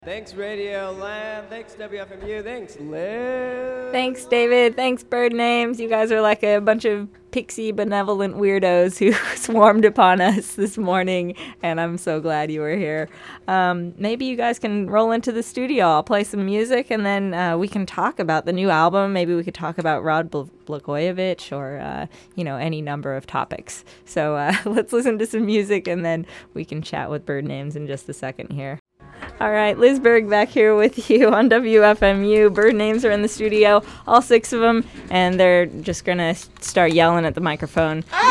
Thanks, Radio Land. Thanks, WFMU. Thanks, Liz. Thanks, David. Thanks, Bird Names. You guys are like a bunch of pixie benevolent weirdos who swarmed upon us this morning, and I'm so glad you were here. Maybe you guys can roll into the studio. I'll play some music, and then we can talk about the new album. Maybe we could talk about Rod Blagojevich or, any number of topics. So let's listen to some music, and then we can chat with Bird Names in just a second here. All right, Liz Berg back here with you on WFMU. Bird Names are in the studio, all 6 of them, and they're just going to start yelling at the microphone. Studio!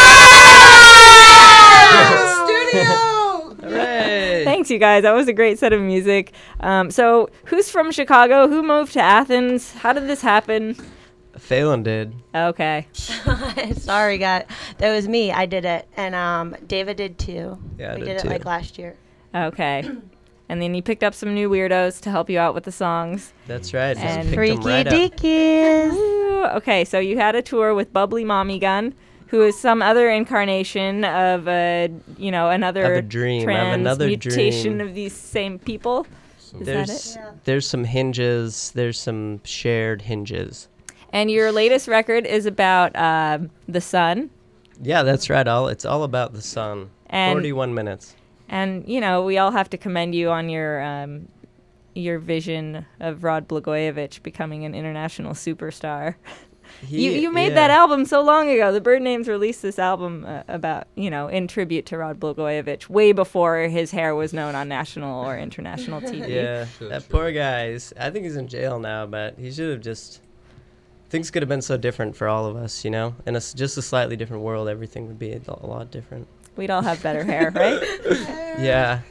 Hooray! Thanks, you guys. That was a great set of music. So who's from Chicago? Who moved to Athens? How did this happen? Phelan did. Okay. Sorry, guys. That was me. I did it. And David did too. Yeah, I we did did too. it like last year. Okay. And then you picked up some new weirdos to help you out with the songs. That's right. And Just picked 'em Freaky right up. Dickies. Ooh, okay, so you had a tour with Bubbly Mommy Gun, who is some other incarnation of another Of a dream, of another transmutation dream. of these same people. Is that it? There's some hinges. There's some shared hinges. And your latest record is about the sun. Yeah, that's right. It's all about the sun. And 41 minutes. And, we all have to commend you on your vision of Rod Blagojevich becoming an international superstar. You made that album so long ago. The Bird Names released this album about, in tribute to Rod Blagojevich way before his hair was known on national or international TV. Yeah, that poor guy. I think he's in jail now, but he should have just... Things could have been so different for all of us, In just a slightly different world, everything would be a lot different. We'd all have better hair, right? Yeah.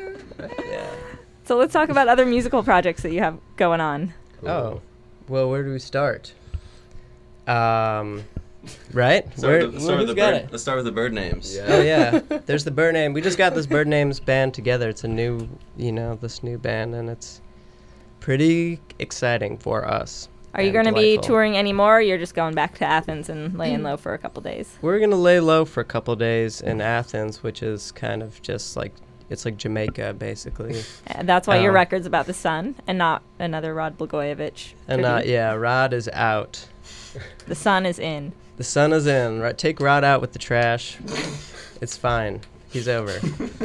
So let's talk about other musical projects that you have going on. Cool. Oh, well, where do we start? Right? Let's start with it? Let's start with the Bird Names. Oh, yeah. There's the Bird Name. We just got this Bird Names band together. It's a new, this new band, and it's pretty exciting for us. Are you and going to be delightful. touring anymore, or you're just going back to Athens and laying low for a couple days? We're going to lay low for a couple days in Athens, which is kind of just like, it's like Jamaica, basically. That's why your record's about the sun and not another Rod Blagojevich. And Rod is out. The sun is in. The sun is in. Right, take Rod out with the trash. It's fine. He's over.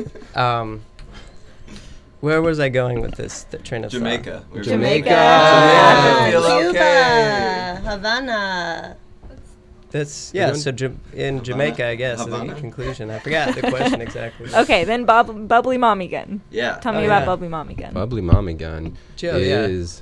Where was I going with this train of Jamaica. thought? Jamaica. I feel Cuba. okay. Havana. That's So in Jamaica, I guess, is Havana? the conclusion. I forgot the question exactly. Okay, then Bubbly Mommy Gun. Yeah. Tell me Oh, about yeah. Bubbly Mommy Gun. Bubbly Mommy Gun Joe, is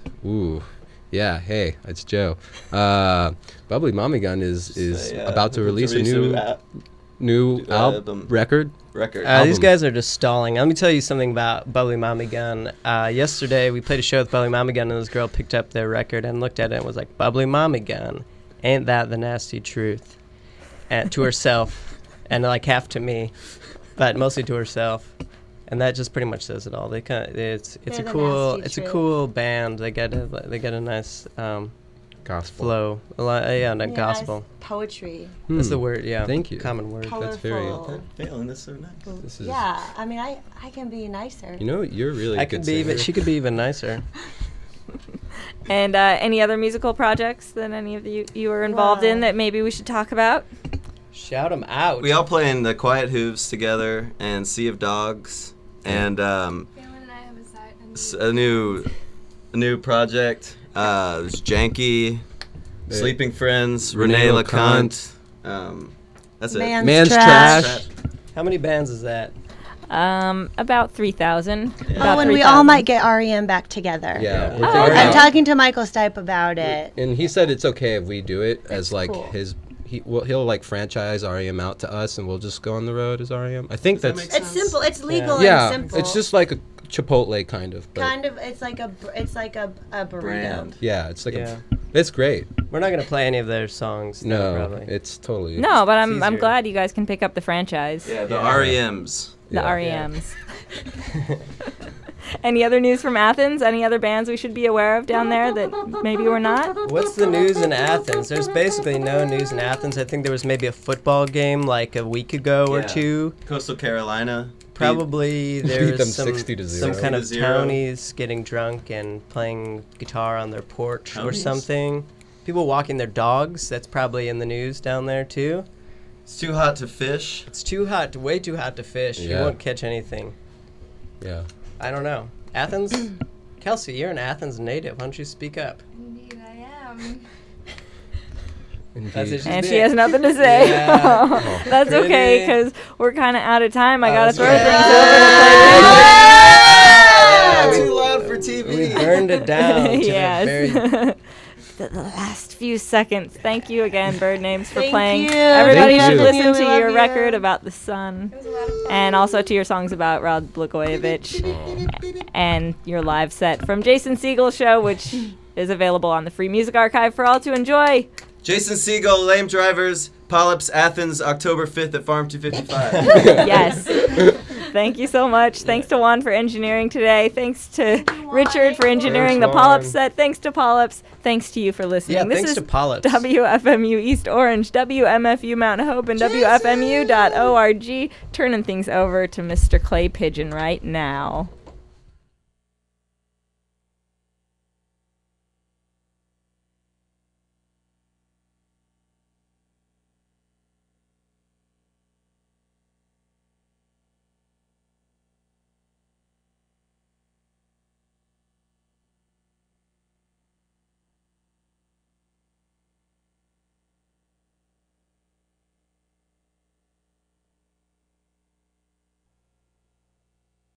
hey, it's Joe. Bubbly Mommy Gun is about to release a new album. record. These guys are just stalling. Let me tell you something about Bubbly Mommy Gun. Yesterday, we played a show with Bubbly Mommy Gun, and this girl picked up their record and looked at it and was like, Bubbly Mommy Gun, ain't that the nasty truth? And to herself, and like half to me, but mostly to herself. And that just pretty much says it all. It's a cool band. They get a nice Gospel. flow. Gospel. Nice poetry. That's the word. Yeah. Thank you. Common word. Colorful. That's very- Phelan, that's so nice. This is, Yeah, I mean, I can be nicer. you're really a good singer. She could be even nicer. And any other musical projects that any of you are involved in that maybe we should talk about? Shout them out. We all play in the Quiet Hooves together and Sea of Dogs and Phelan and I have a new project. There's Janky, Sleeping Friends, Renee LeConte. That's it. Man's trash. How many bands is that? About 3,000. Oh, and we all might get REM back together. Yeah. Oh, we're okay. thinking I'm about- talking to Michael Stipe about it. And he said it's okay if we do it as like cool. he'll like franchise REM out to us and we'll just go on the road as REM. I think that's It's simple. It's legal yeah. and simple. It's just like a Chipotle kind of. But kind of. It's like a burrito. Brand. Yeah, it's like Yeah. it's great. We're not gonna play any of their songs. though, No, probably. it's totally. No, but I'm easier. glad you guys can pick up the franchise. Yeah, the Yeah. REMs. The Yeah. REMs. Any other news from Athens? Any other bands we should be aware of down there that maybe we're not? What's the news in Athens? There's basically no news in Athens. I think there was maybe a football game like a week ago or Yeah. two. Coastal Carolina Probably Beat there's them some 60-0. some kind of 60-0. townies getting drunk and playing guitar on their porch or Townies? something. People walking their dogs. That's probably in the news down there too. It's too hot to fish. It's too hot, way too hot to fish. You Yeah. won't catch anything. Yeah. I don't know. Athens? Kelsey, you're an Athens native. Why don't you speak up? Indeed, I am. That's it. And she has nothing to say. Yeah. That's okay, Pretty. because we're kind of out of time. I gotta that's throw right. things over to play. Too loud for We TV. burned it down to Yes. the very The last few seconds. Thank you again, Bird Names, for Thank playing. you. Everybody Thank should you. listen We to love your you. record about the sun, It was a lot of fun. and also to your songs about Rod Blagojevich, and your live set from Jason Siegel Show, which is available on the Free Music Archive for all to enjoy. Jason Segel, Lame Drivers, Polyps, Athens, October 5th at Farm 255. Yes. Thank you so much. Thanks to Juan for engineering today. Thanks to Richard for engineering Thanks, the Polyps Juan. set. Thanks to Polyps. Thanks to you for listening. Yeah, this thanks is to Polyps. WFMU East Orange, WMFU Mount Hope, and WFMU.org. Turning things over to Mr. Clay Pigeon right now.